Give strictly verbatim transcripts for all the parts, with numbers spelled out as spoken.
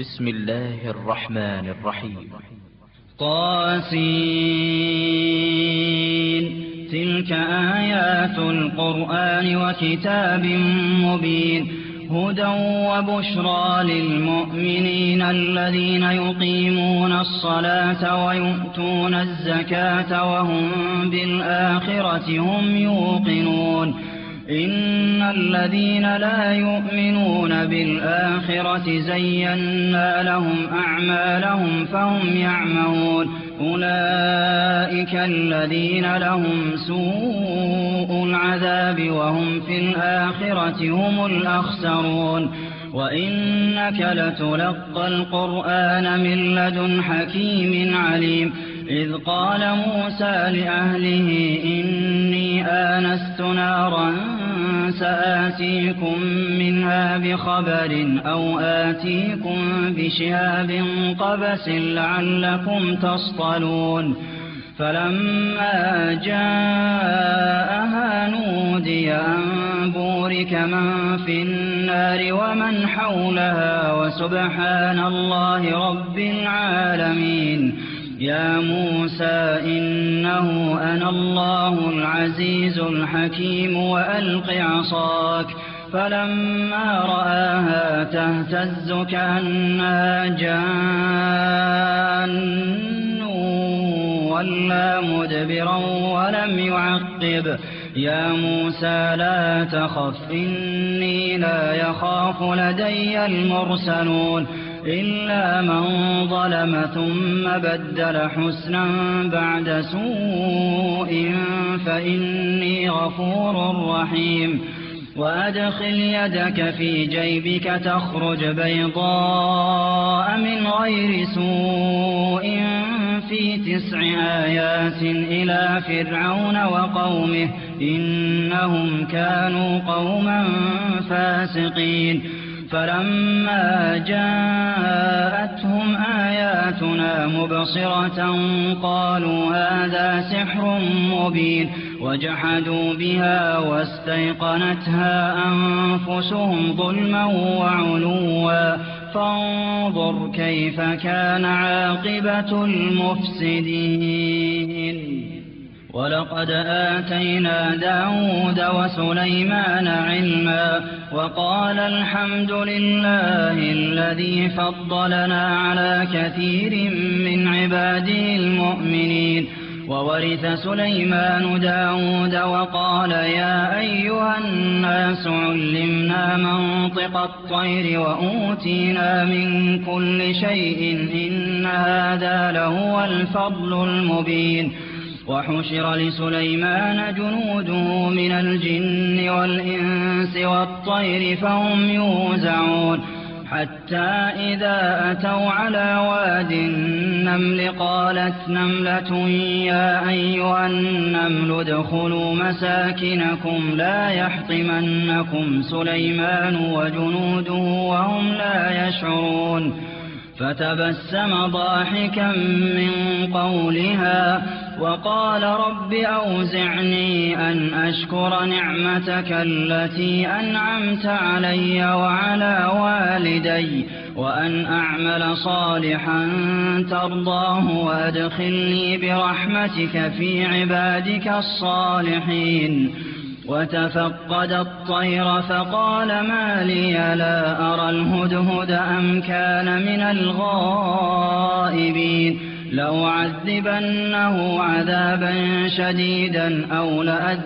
بسم الله الرحمن الرحيم. طاسين تلك آيات القرآن وكتاب مبين هدى وبشرى للمؤمنين الذين يقيمون الصلاة ويؤتون الزكاة وهم بالآخرة هم يوقنون إن الذين لا يؤمنون بالآخرة زينا لهم أعمالهم فهم يعمهون أولئك الذين لهم سوء العذاب وهم في الآخرة هم الأخسرون وإنك لتلقى القرآن من لدن حكيم عليم إذ قال موسى لأهله إني آنست نارا سآتيكم منها بخبر أو آتيكم بشهاب قبس لعلكم تصطلون فلما جاءها نودي أن بورك من في النار ومن حولها وسبحان الله رب العالمين يا موسى إنه أنا الله العزيز الحكيم وألق عصاك فلما رآها تهتز كأنها جان ولا مدبرا ولم يعقب يا موسى لا تخف إني لا يخاف لدي المرسلون إلا من ظلم ثم بدل حسنا بعد سوء فإني غفور رحيم وأدخل يدك في جيبك تخرج بيضاء من غير سوء في تسع آيات إلى فرعون وقومه إنهم كانوا قوما فاسقين فلما جاءتهم آياتنا مبصرة قالوا هذا سحر مبين وجحدوا بها واستيقنتها أنفسهم ظلما وعلوا فانظر كيف كان عاقبة المفسدين ولقد آتينا داود وسليمان علما وقال الحمد لله الذي فضلنا على كثير من عباده المؤمنين وورث سليمان داود وقال يا أيها الناس علمنا منطق الطير وأوتينا من كل شيء إن هذا لهو الفضل المبين وحشر لسليمان جنوده من الجن والإنس والطير فهم يوزعون حتى إذا أتوا على واد النمل قالت نملة يا أيها النمل ادخلوا مساكنكم لا يحطمنكم سليمان وجنوده وهم لا يشعرون فتبسم ضاحكا من قولها وقال رب أوزعني أن أشكر نعمتك التي أنعمت علي وعلى والدي وأن أعمل صالحا ترضاه وأدخلني برحمتك في عبادك الصالحين وتفقد الطير فقال ما لي لا أرى الهدهد أم كان من الغائبين لأعذبنه عذابا شديدا أو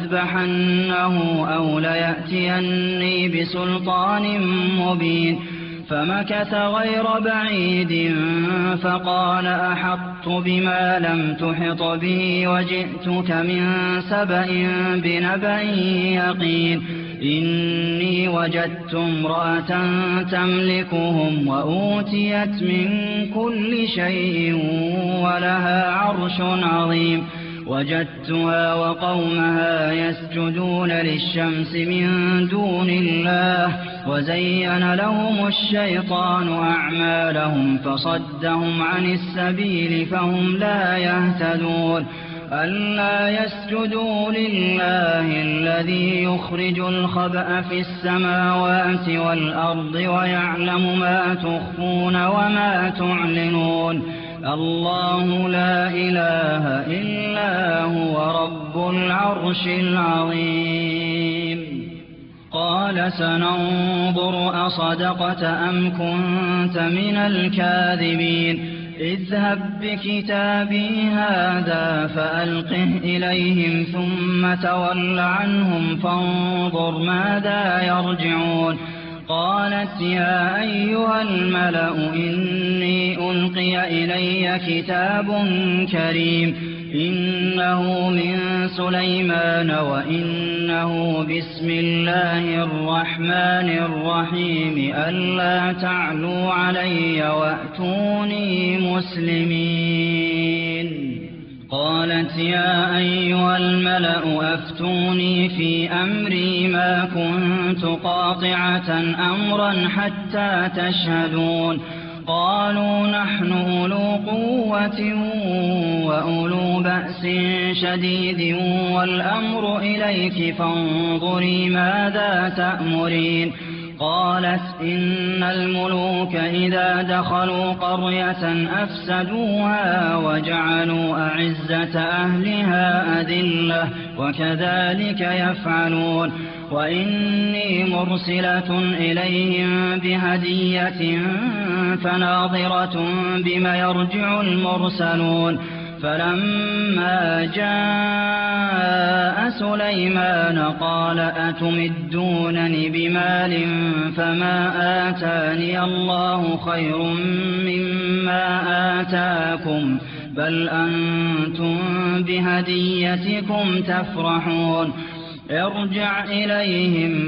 لأذبحنه أو ليأتيني بسلطان مبين فمكث غير بعيد فقال أحطت بما لم تحط به وجئتك من سبأ بنبأ يقين إني وجدت امرأة تملكهم وأوتيت من كل شيء ولها عرش عظيم وجدتها وقومها يسجدون للشمس من دون الله وزين لهم الشيطان أعمالهم فصدهم عن السبيل فهم لا يهتدون ألا يسجدوا لله الذي يخرج الخبأ في السماوات والأرض ويعلم ما تخفون وما تعلنون الله لا إله إلا هو رب العرش العظيم قال سننظر أصدقت أم كنت من الكاذبين اذهب بكتابي هذا فألقه إليهم ثم تول عنهم فانظر ماذا يرجعون قالت يا أيها الملأ إني ألقي إلي كتاب كريم إنه من سليمان وإنه بسم الله الرحمن الرحيم ألا تعلوا علي وأتوني مسلمين قالت يا أيها الملأ أفتوني في أمري ما كنت قاطعة أمرا حتى تشهدون قالوا نحن أولو قوة وأولو بأس شديد والأمر إليك فانظري ماذا تأمرين قالت إن الملوك إذا دخلوا قرية أفسدوها وجعلوا أعزة أهلها أذلة وكذلك يفعلون وإني مرسلة إليهم بهدية فناظرة بما يرجع المرسلون فلما جاء سليمان قال أتمدونني بمال فما آتاني الله خير مما آتاكم بل أنتم بهديتكم تفرحون ارجع إليهم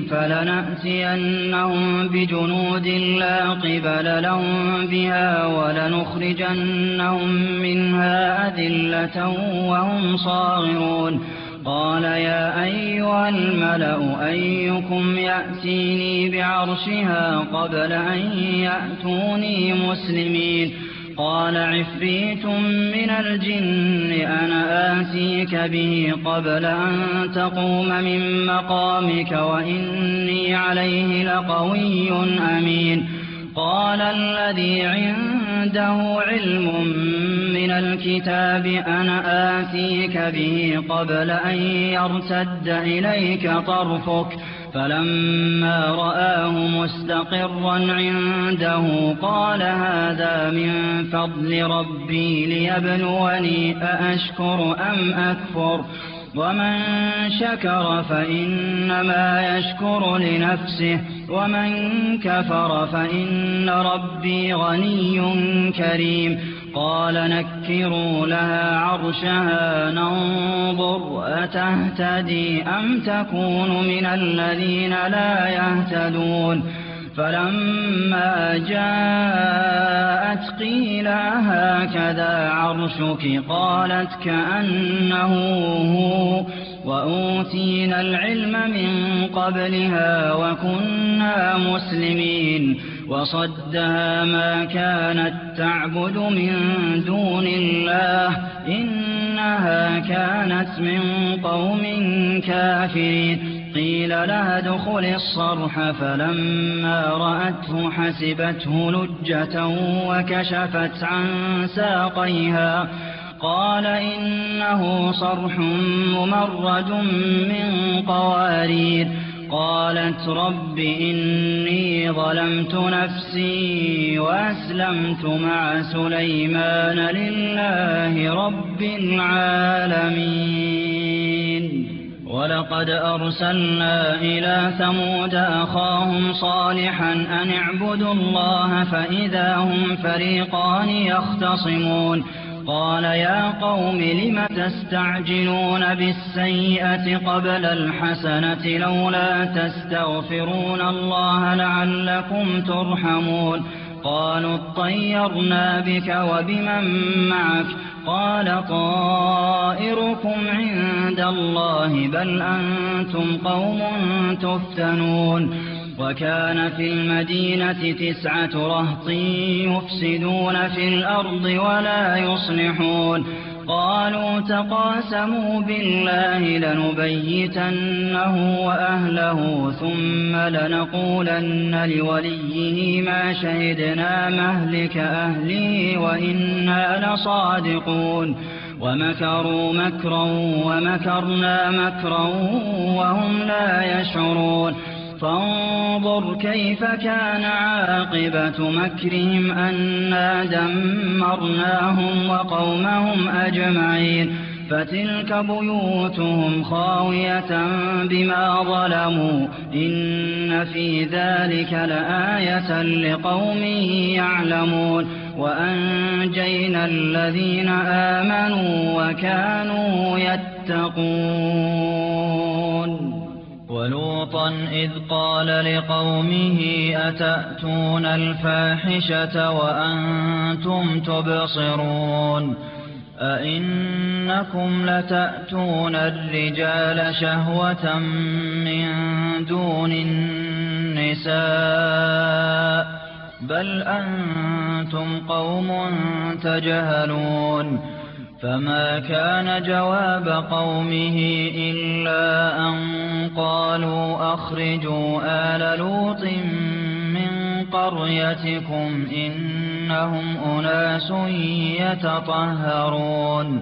فلنأتينهم بجنود لا قبل لهم بها ولنخرجنهم منها أذلة وهم صاغرون قال يا أيها الملأ أيكم يأتيني بعرشها قبل أن يأتوني مسلمين قال عفريت من الجن أنا آتيك به قبل أن تقوم من مقامك وإني عليه لقوي أمين قال الذي عنده علم من الكتاب أنا آتيك به قبل أن يرتد إليك طرفك فلما رآه مستقرا عنده قال هذا من فضل ربي ليبلوني أأشكر أم أكفر ومن شكر فإنما يشكر لنفسه ومن كفر فإن ربي غني كريم قال نكروا لها عرشها ننظر أتهتدي أم تكون من الذين لا يهتدون فلما جاءت قيل هكذا عرشك قالت كأنه هو وأوتينا العلم من قبلها وكنا مسلمين وصدها ما كانت تعبد من دون الله إنها كانت من قوم كافرين قيل لها ادخل الصرح فلما رأته حسبته لجة وكشفت عن ساقيها قال إنه صرح ممرد من قوارير قالت رب إني ظلمت نفسي وأسلمت مع سليمان لله رب العالمين ولقد أرسلنا إلى ثمود أخاهم صالحا أن اعبدوا الله فإذا هم فريقان يختصمون قال يا قوم لم تستعجلون بالسيئة قبل الحسنة لولا تستغفرون الله لعلكم ترحمون قالوا اطيرنا بك وبمن معك قال طائركم عند الله بل أنتم قوم تفتنون وكان في المدينة تسعة رهط يفسدون في الأرض ولا يصلحون قالوا تقاسموا بالله لنبيتنه وأهله ثم لنقولن لوليه ما شهدنا مهلك أهله وإنا لصادقون ومكروا مكرا ومكرنا مكرا وهم لا يشعرون فانظر كيف كان عاقبة مكرهم أنا دمرناهم وقومهم أجمعين فتلك بيوتهم خاوية بما ظلموا إن في ذلك لآية لقوم يعلمون وأنجينا الذين آمنوا وكانوا يتقون ولوطا إذ قال لقومه أتأتون الفاحشة وأنتم تبصرون أئنكم لتأتون الرجال شهوة من دون النساء بل أنتم قوم تجهلون فما كان جواب قومه إلا أن قالوا أخرجوا آل لوط من قريتكم إنهم أناس يتطهرون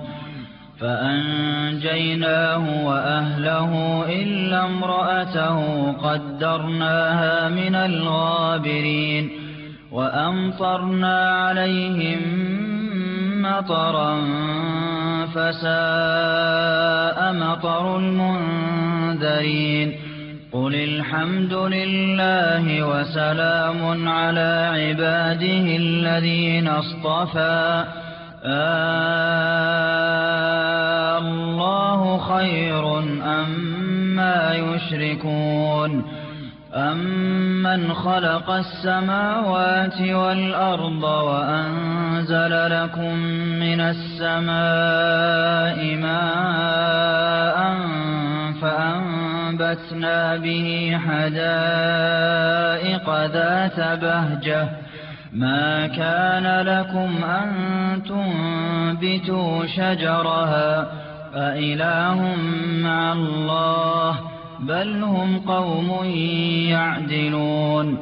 فأنجيناه وأهله إلا امرأته قدرناها من الغابرين وأمطرنا عليهم مطرا فساء مطر المنذرين قل الحمد لله وسلام على عباده الذين اصطفى آه الله خير أما يشركون أمن خلق السماوات والأرض وأنزل لكم من السماء ماء فأنبتنا به حدائق ذات بهجة ما كان لكم أن تنبتوا شجرها أإله مع الله بل هم قوم يعدلون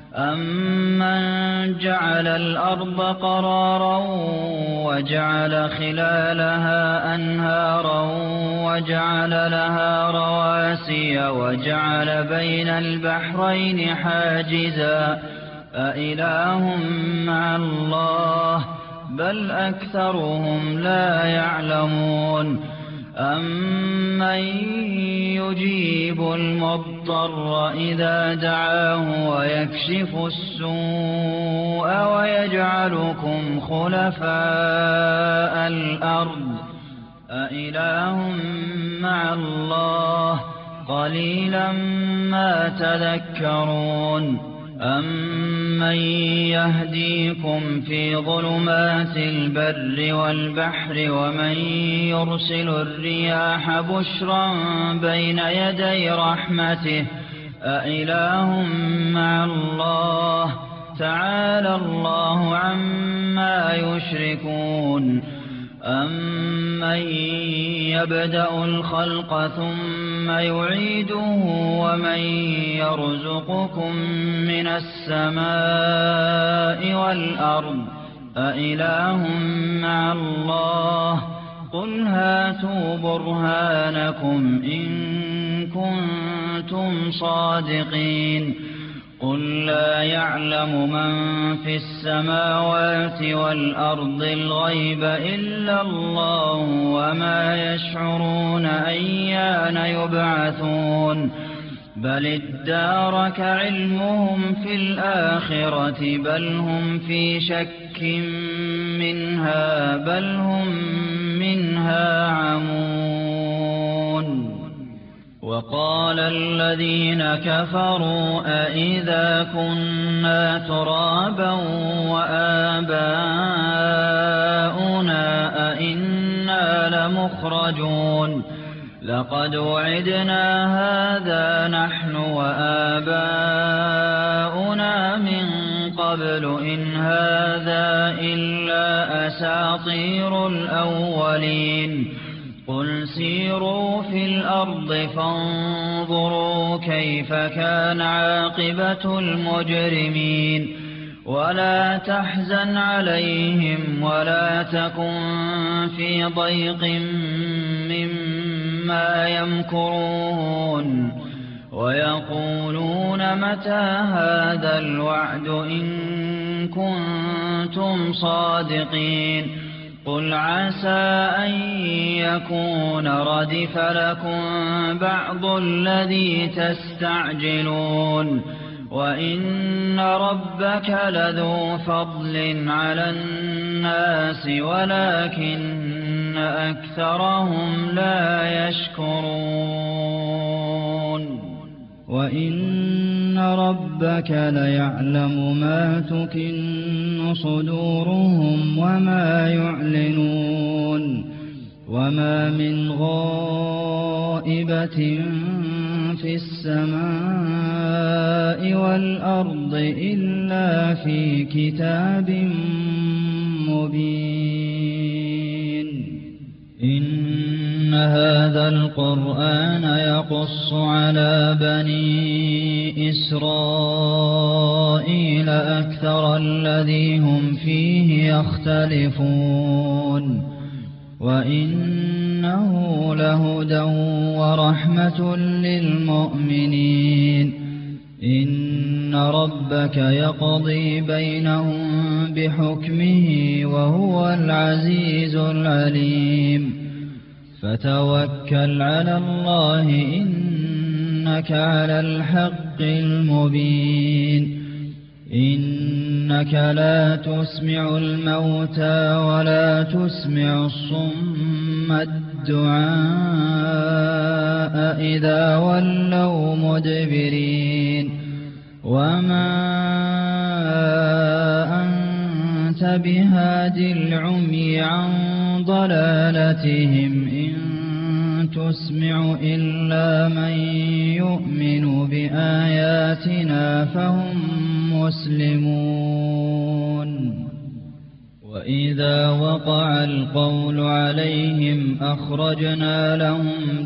أمن جعل الأرض قرارا وجعل خلالها أنهارا وجعل لها رواسي وجعل بين البحرين حاجزا أإله مع الله بل أكثرهم لا يعلمون أمن يجيب المضطر إذا دعاه ويكشف السوء ويجعلكم خلفاء الأرض أإله مع الله قليلا ما تذكرون أمن يهديكم في ظلمات البر والبحر ومن يرسل الرياح بشرا بين يدي رحمته أإله مع الله تعالى الله عما يشركون أمن يبدأ الخلق ثم يعيده ومن يرزقكم من السماء والأرض أإله مع الله قل هاتوا برهانكم إن كنتم صادقين قل لا يعلم من في السماوات والأرض الغيب إلا الله وما يشعرون أيان يبعثون بل ادارك علمهم في الآخرة بل هم في شك منها بل هم منها عمون وقال الذين كفروا أئذا كنا ترابا وآباؤنا أئنا لمخرجون لقد وعدنا هذا نحن وآباؤنا من قبل إن هذا إلا أساطير الأولين قل سيروا في الأرض فانظروا كيف كان عاقبة المجرمين ولا تحزن عليهم ولا تكن في ضيق مما يمكرون ويقولون متى هذا الوعد إن كنتم صادقين قل عسى أن يكون ردف لكم بعض الذي تستعجلون وإن ربك لذو فضل على الناس ولكن أكثرهم لا يشكرون وإن ربك ليعلم ما تكن صدورهم وما يعلنون وما من غائبة في السماء والأرض إلا في كتاب مبين إن هذا القرآن يقص على بني إسرائيل أكثر الذي هم فيه يختلفون وإنه لهدى ورحمة للمؤمنين إن ربك يقضي بينهم بحكمه وهو العزيز العليم فتوكل على الله إنك على الحق المبين إنك لا تسمع الموتى ولا تسمع الصم الدعاء إذا ولوا مدبرين وما أنت بهاد العمي عن ضلالتهم إن تسمع إلا من يؤمن بآياتنا فهم مسلمون وإذا وقع القول عليهم أخرجنا لهم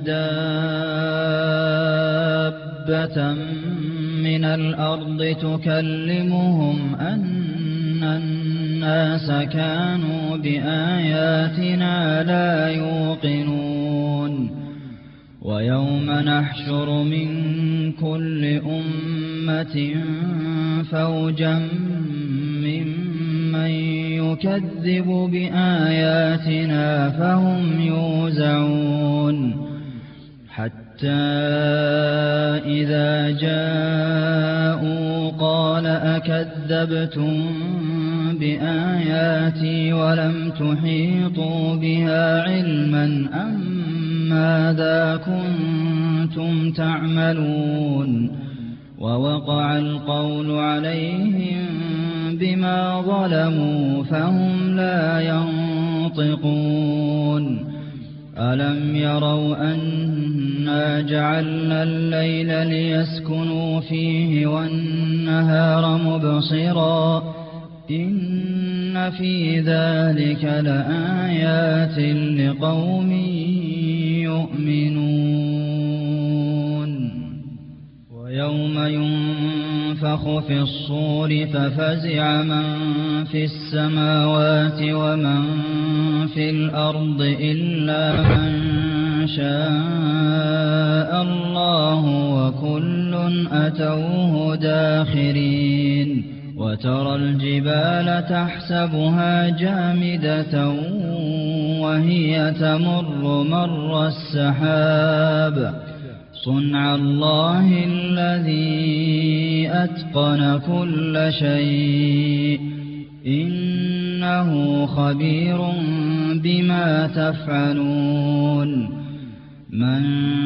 دابة من الأرض تكلمهم أن الناس كانوا بآياتنا لا يوقنون ويوم نحشر من كل أمة فوجا ممن يكذب بآياتنا فهم يوزعون حتى إذا جاءوا قال أكذبتم بآياتي ولم تحيطوا بها علما أم ماذا كنتم تعملون ووقع القول عليهم بما ظلموا فهم لا ينطقون ألم يروا أنا جعلنا الليل ليسكنوا فيه والنهار مبصرا إن في ذلك لآيات لقوم يؤمنون ويوم ينفخ في الصور ففزع من في السماوات ومن في الأرض إلا من شاء الله وكل أتوه داخرين وترى الجبال تحسبها جامدة وهي تمر مر السحاب صنع الله الذي أتقن كل شيء إنه خبير بما تفعلون من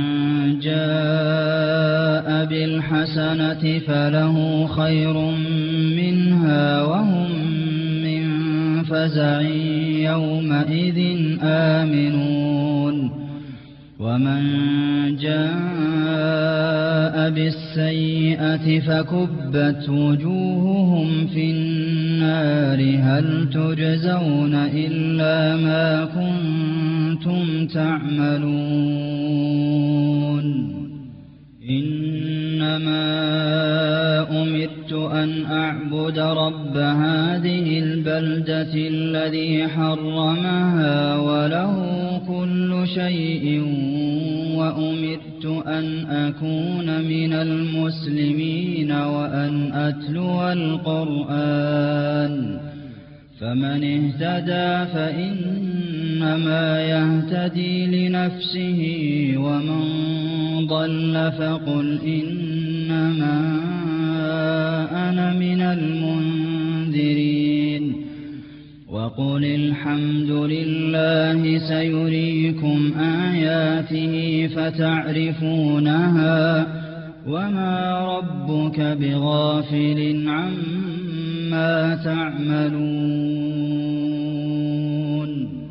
جاء بالحسنة فله خير منها وهم من فزع يومئذ آمنون ومن جاء بالسيئة فكبت وجوههم في النار هل تجزون إلا ما كنتم تعملون إنما أمرت أن أعبد رب هذه البلدة الذي حرمها وله كل شيء وأمرت أن أكون من المسلمين وأن أتلو القرآن فمن اهتدى فإنما يهتدي لنفسه ومن ضل فقل إنما أنا من المنذرين وقل الحمد لله سيريكم آياته فتعرفونها وما ربك بغافل عما تعملون